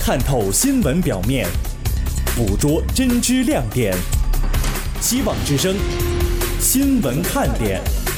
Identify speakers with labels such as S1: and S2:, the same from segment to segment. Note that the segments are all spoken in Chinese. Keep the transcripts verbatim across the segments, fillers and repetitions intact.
S1: 看透新闻表面，捕捉真知亮点。希望之声，新闻看点。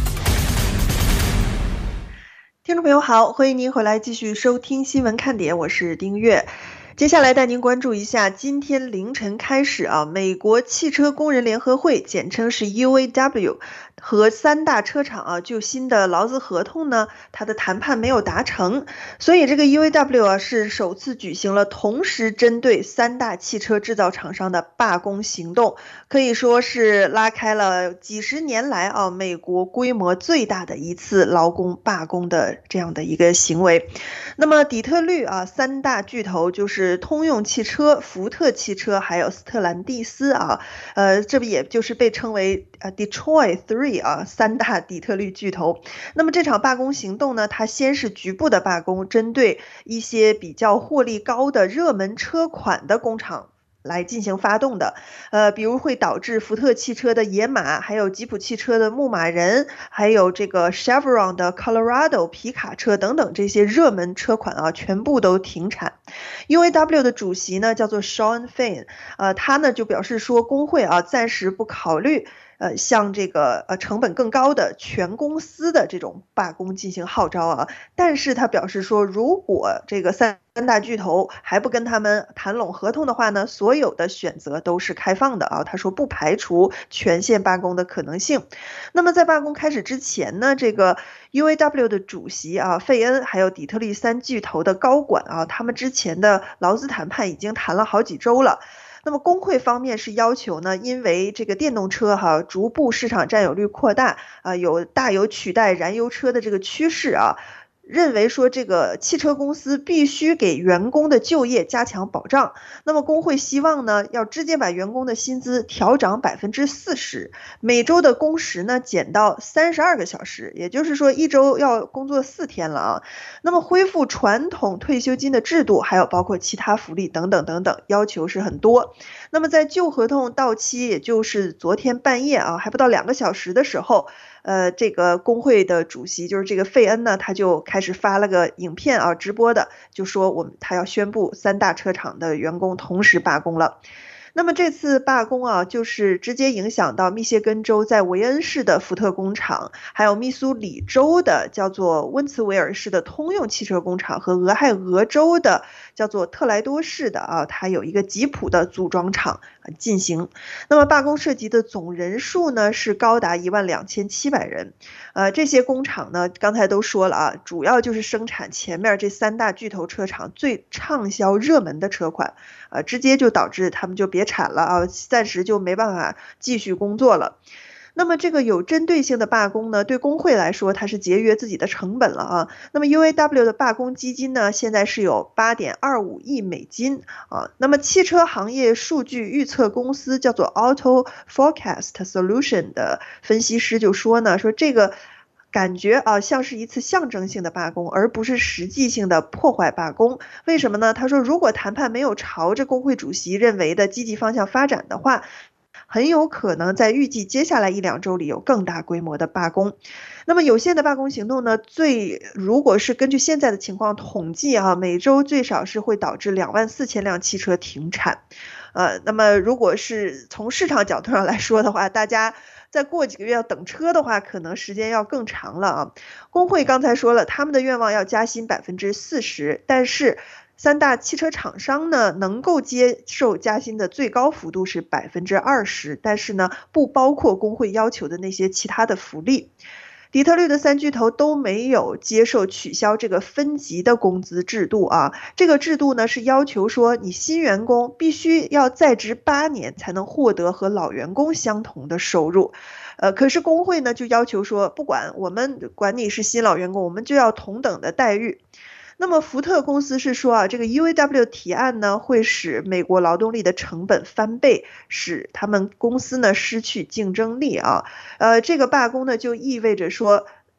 S2: 听众朋友好，欢迎您回来继续收听新闻看点，我是丁月。接下来带您关注一下，今天凌晨开始啊，美国汽车工人联合会，简称是 U A W， 和三大车厂啊就新的劳资合同呢，它的谈判没有达成，所以这个 U A W 啊是首次举行了同时针对三大汽车制造厂商的罢工行动，可以说是拉开了几十年来啊美国规模最大的一次劳工罢工的这样的一个行为。那么底特律啊三大巨头就是通用汽车、福特汽车还有斯特兰蒂斯啊，呃，这不也就是被称为呃 Detroit Three 啊三大底特律巨头。那么这场罢工行动呢，它先是局部的罢工，针对一些比较获利高的热门车款的工厂来进行发动的，呃，比如会导致福特汽车的野马，还有吉普汽车的牧马人，还有这个 Chevron 的 Colorado 皮卡车等等这些热门车款啊，全部都停产。U A W 的主席呢叫做 Shawn Fain， 呃，他呢就表示说，工会啊暂时不考虑。呃，向这个呃成本更高的全公司的这种罢工进行号召啊，但是他表示说，如果这个三大巨头还不跟他们谈拢合同的话呢，所有的选择都是开放的啊。他说不排除全线罢工的可能性。那么在罢工开始之前呢，这个 U A W 的主席啊费恩还有底特律三巨头的高管啊，他们之前的劳资谈判已经谈了好几周了。那么工会方面是要求呢，因为这个电动车哈逐步市场占有率扩大啊，有大有取代燃油车的这个趋势啊，认为说这个汽车公司必须给员工的就业加强保障。那么工会希望呢，要直接把员工的薪资调涨百分之四十，每周的工时呢减到三十二个小时，也就是说一周要工作四天了啊。那么恢复传统退休金的制度，还有包括其他福利等等等等，要求是很多。那么在旧合同到期，也就是昨天半夜啊，还不到两个小时的时候，呃，这个工会的主席就是这个费恩呢，他就开始发了个影片啊，直播的，就说我们他要宣布三大车厂的员工同时罢工了。那么这次罢工啊，就是直接影响到密歇根州在韦恩市的福特工厂，还有密苏里州的叫做温茨维尔市的通用汽车工厂和俄亥俄州的叫做特莱多市的啊，它有一个吉普的组装厂进行。那么罢工涉及的总人数呢是高达一万两千七百人。呃，这些工厂呢，刚才都说了啊，主要就是生产前面这三大巨头车厂最畅销热门的车款，呃，直接就导致他们就别产了啊，暂时就没办法继续工作了。那么这个有针对性的罢工呢，对工会来说它是节约自己的成本了啊。那么 U A W 的罢工基金呢，现在是有 八点二五亿美金啊。那么汽车行业数据预测公司叫做 Auto Forecast Solution 的分析师就说呢，说这个感觉啊像是一次象征性的罢工，而不是实际性的破坏罢工。为什么呢？他说，如果谈判没有朝着工会主席认为的积极方向发展的话，很有可能在预计接下来一两周里有更大规模的罢工。那么有限的罢工行动呢，最如果是根据现在的情况统计啊，每周最少是会导致两万四千辆汽车停产。呃，那么如果是从市场角度上来说的话，大家再过几个月要等车的话，可能时间要更长了啊。工会刚才说了，他们的愿望要加薪百分之四十，但是三大汽车厂商呢，能够接受加薪的最高幅度是百分之二十，但是呢，不包括工会要求的那些其他的福利。底特律的三巨头都没有接受取消这个分级的工资制度啊，这个制度呢是要求说你新员工必须要在职八年才能获得和老员工相同的收入，呃，可是工会呢就要求说，不管我们管你是新老员工，我们就要同等的待遇。那么福特公司是说啊，这个 U A W 提案呢会使美国劳动力的成本翻倍，使他们公司呢失去竞争力啊。呃，这个罢工呢就意味着说，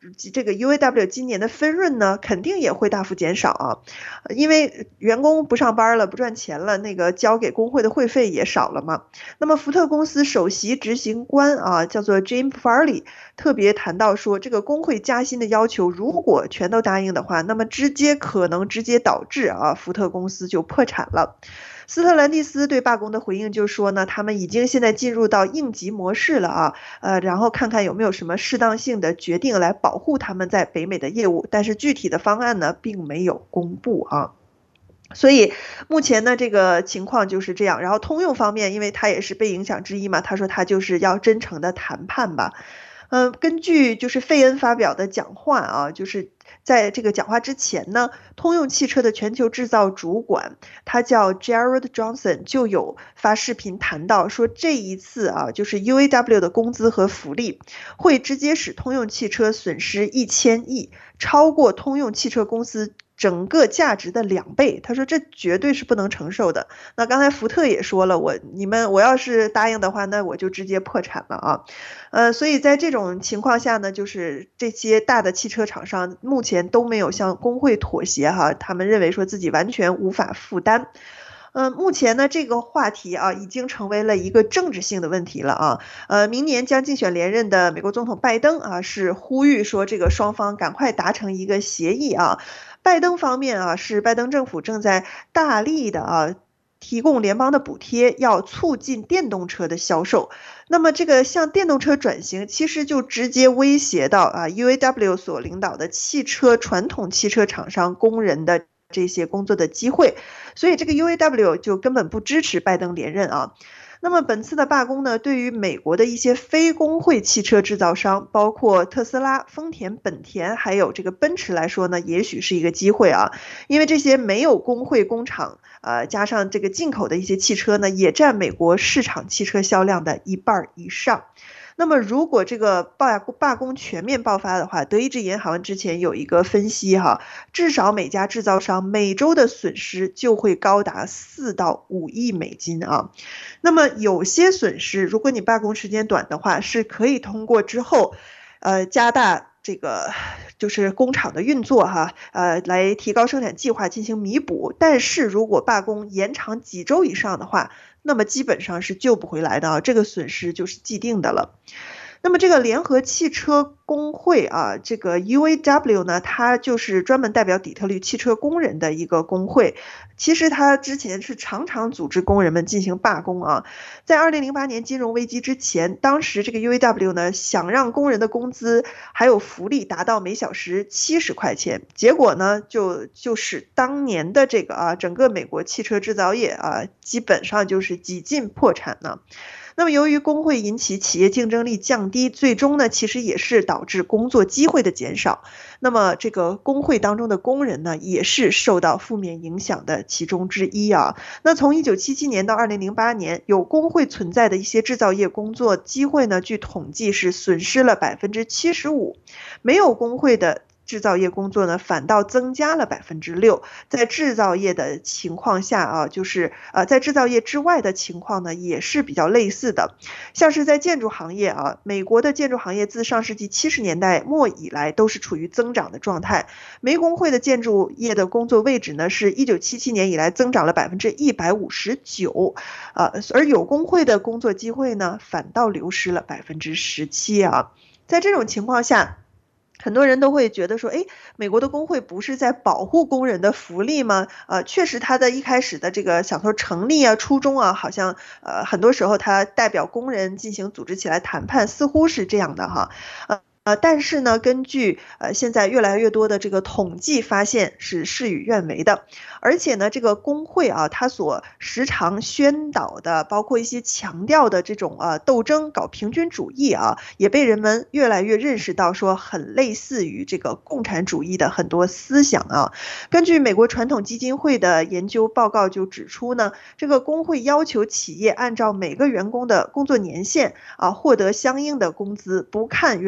S2: 这个 U A W 今年的分润呢，肯定也会大幅减少啊，因为员工不上班了，不赚钱了，那个交给工会的会费也少了嘛。那么福特公司首席执行官啊，叫做 Jim Farley， 特别谈到说，这个工会加薪的要求如果全都答应的话，那么直接可能直接导致啊福特公司就破产了。斯特兰蒂斯对罢工的回应就说呢，他们已经现在进入到应急模式了啊，呃，然后看看有没有什么适当性的决定来保护他们在北美的业务，但是具体的方案呢，并没有公布啊。所以目前呢，这个情况就是这样。然后通用方面，因为他也是被影响之一嘛，他说他就是要真诚的谈判吧。嗯、呃，根据就是费恩发表的讲话啊，就是在这个讲话之前呢，通用汽车的全球制造主管，他叫 Jared Johnson， 就有发视频谈到说，这一次啊，就是 U A W 的工资和福利会直接使通用汽车损失一千亿，超过通用汽车公司整个价值的两倍。他说这绝对是不能承受的。那刚才福特也说了，我你们我要是答应的话，那我就直接破产了啊。呃，所以在这种情况下呢，就是这些大的汽车厂商目前都没有向工会妥协哈，他们认为说自己完全无法负担。呃，目前呢，这个话题啊，已经成为了一个政治性的问题了啊。呃，明年将竞选连任的美国总统拜登啊，是呼吁说这个双方赶快达成一个协议啊。拜登方面啊，是拜登政府正在大力的啊提供联邦的补贴，要促进电动车的销售。那么这个向电动车转型，其实就直接威胁到啊 U A W 所领导的汽车传统汽车厂商工人的这些工作的机会，所以这个 U A W 就根本不支持拜登连任啊。那么本次的罢工呢，对于美国的一些非工会汽车制造商，包括特斯拉、丰田、本田，还有这个奔驰来说呢，也许是一个机会啊，因为这些没有工会工厂，呃，加上这个进口的一些汽车呢，也占美国市场汽车销量的一半以上。那么如果这个罢罢工全面爆发的话，德意志银行之前有一个分析哈，至少每家制造商每周的损失就会高达四到五亿美金啊。那么有些损失，如果你罢工时间短的话，是可以通过之后，呃，加大这个就是工厂的运作哈，呃，来提高生产计划进行弥补。但是如果罢工延长几周以上的话，那么基本上是救不回来的啊，这个损失就是既定的了。那么这个联合汽车工会啊，这个 U A W 呢，它就是专门代表底特律汽车工人的一个工会。其实它之前是常常组织工人们进行罢工啊。在二零零八年金融危机之前，当时这个 U A W 呢想让工人的工资还有福利达到每小时七十块钱，结果呢就就使当年的这个啊整个美国汽车制造业啊基本上就是几近破产呢。那么由于工会引起企业竞争力降低，最终呢其实也是导致工作机会的减少。那么这个工会当中的工人呢也是受到负面影响的其中之一啊。那从一九七七年到二零零八年，有工会存在的一些制造业工作机会呢，据统计是损失了百分之七十五，没有工会的制造业工作呢，反倒增加了百分之六。在制造业的情况下啊，就是呃，在制造业之外的情况呢，也是比较类似的。像是在建筑行业啊，美国的建筑行业自上世纪七十年代末以来都是处于增长的状态。没工会的建筑业的工作位置呢，是一九七七年以来增长了百分之一百五十九，呃，而有工会的工作机会呢，反倒流失了百分之十七啊。在这种情况下，很多人都会觉得说，哎，美国的工会不是在保护工人的福利吗？呃，确实，他的一开始的这个想说成立啊、初衷啊，好像呃很多时候他代表工人进行组织起来谈判，似乎是这样的哈，呃。呃，但是呢，根据呃现在越来越多的这个统计发现是事与愿违的，而且呢，这个工会啊，它所时常宣导的，包括一些强调的这种呃斗争、搞平均主义啊，也被人们越来越认识到说很类似于这个共产主义的很多思想啊。根据美国传统基金会的研究报告就指出呢，这个工会要求企业按照每个员工的工作年限啊获得相应的工资，不看员工对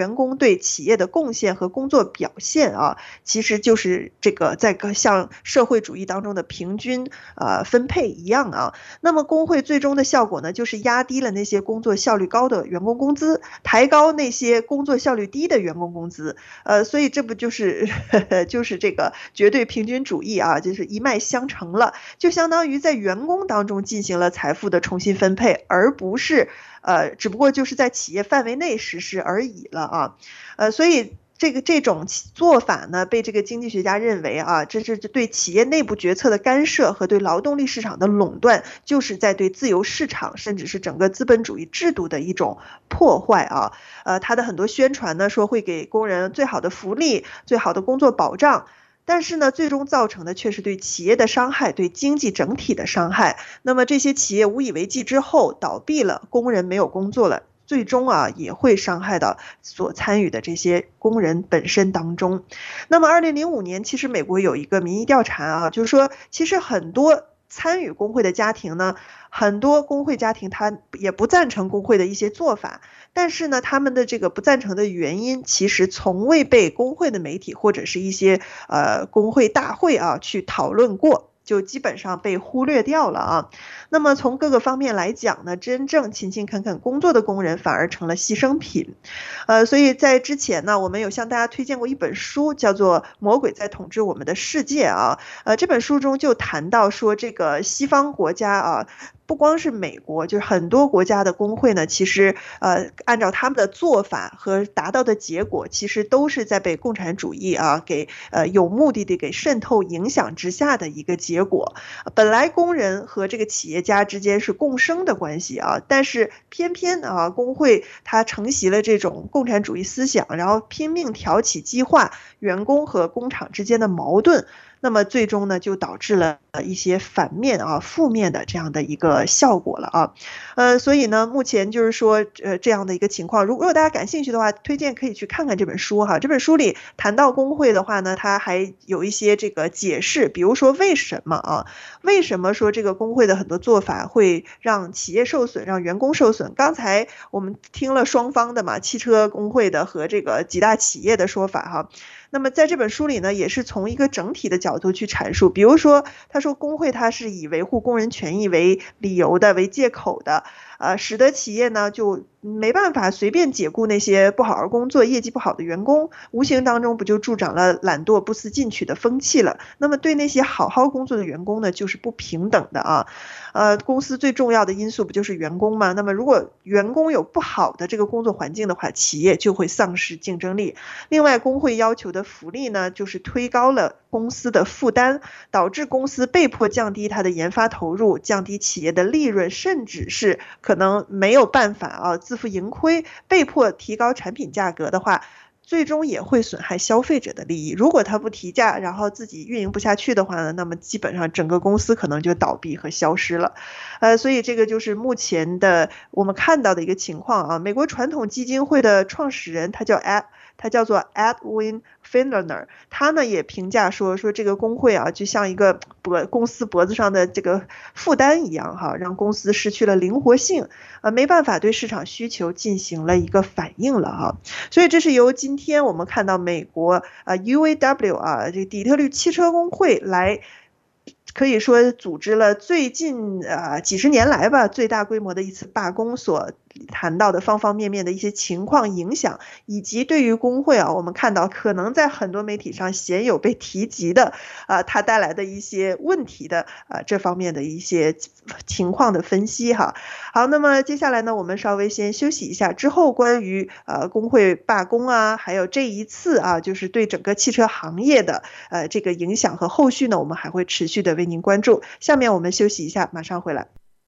S2: 对企业的贡献和工作表现啊，其实就是这个在像社会主义当中的平均呃分配一样啊。那么工会最终的效果呢，就是压低了那些工作效率高的员工工资，抬高那些工作效率低的员工工资。呃，所以这不就是呵呵就是这个绝对平均主义啊，就是一脉相承了，就相当于在员工当中进行了财富的重新分配，而不是呃，只不过就是在企业范围内实施而已了啊。呃，所以这个这种做法呢，被这个经济学家认为啊，这是对企业内部决策的干涉和对劳动力市场的垄断，就是在对自由市场甚至是整个资本主义制度的一种破坏啊。呃，他的很多宣传呢，说会给工人最好的福利、最好的工作保障。但是呢，最终造成的却是对企业的伤害，对经济整体的伤害。那么这些企业无以为继之后倒闭了，工人没有工作了，最终啊也会伤害到所参与的这些工人本身当中。那么二零零五年，其实美国有一个民意调查啊，就是说其实很多参与工会的家庭呢，很多工会家庭他也不赞成工会的一些做法，但是呢，他们的这个不赞成的原因，其实从未被工会的媒体或者是一些呃工会大会啊去讨论过，就基本上被忽略掉了啊。那么从各个方面来讲呢，真正勤勤恳恳工作的工人反而成了牺牲品。呃，所以在之前呢，我们有向大家推荐过一本书，叫做《魔鬼在统治我们的世界》啊。呃，这本书中就谈到说，这个西方国家啊，不光是美国，就是很多国家的工会呢，其实呃按照他们的做法和达到的结果，其实都是在被共产主义啊给呃有目的的给渗透影响之下的一个结果。本来工人和这个企业家之间是共生的关系啊，但是偏偏啊工会它承袭了这种共产主义思想，然后拼命挑起激化员工和工厂之间的矛盾。那么最终呢，就导致了一些反面啊、负面的这样的一个效果了啊，呃，所以呢，目前就是说，呃，这样的一个情况，如果大家感兴趣的话，推荐可以去看看这本书哈。这本书里谈到工会的话呢，它还有一些这个解释，比如说为什么啊？为什么说这个工会的很多做法会让企业受损，让员工受损？刚才我们听了双方的嘛，汽车工会的和这个几大企业的说法哈。那么在这本书里呢，也是从一个整体的角度去阐述，比如说他说工会它是以维护工人权益为理由的，为借口的，呃，使得企业呢就没办法随便解雇那些不好好工作、业绩不好的员工，无形当中不就助长了懒惰、不思进取的风气了？那么对那些好好工作的员工呢，就是不平等的啊。呃，公司最重要的因素不就是员工吗？那么如果员工有不好的这个工作环境的话，企业就会丧失竞争力。另外，工会要求的福利呢，就是推高了公司的负担，导致公司被迫降低它的研发投入，降低企业的利润，甚至是可能没有办法啊自负盈亏，被迫提高产品价格的话，最终也会损害消费者的利益。如果他不提价，然后自己运营不下去的话呢，那么基本上整个公司可能就倒闭和消失了。呃，所以这个就是目前的我们看到的一个情况啊。美国传统基金会的创始人，他叫 Ed，他叫做 Edwin Findler， 他呢也评价说说这个工会啊，就像一个脖公司脖子上的这个负担一样哈，让公司失去了灵活性，呃，没办法对市场需求进行了一个反应了哈。所以这是由今天我们看到美国啊 U A W 啊这底特律汽车工会来。可以说组织了最近呃几十年来吧最大规模的一次罢工，所谈到的方方面面的一些情况影响，以及对于工会啊，我们看到可能在很多媒体上鲜有被提及的啊、呃，它带来的一些问题的啊、呃、这方面的一些情况的分析哈。好，那么接下来呢，我们稍微先休息一下，之后关于呃工会罢工啊，还有这一次啊，就是对整个汽车行业的呃这个影响和后续呢，我们还会持续的为您关注。下面我们休息一下，马上回来。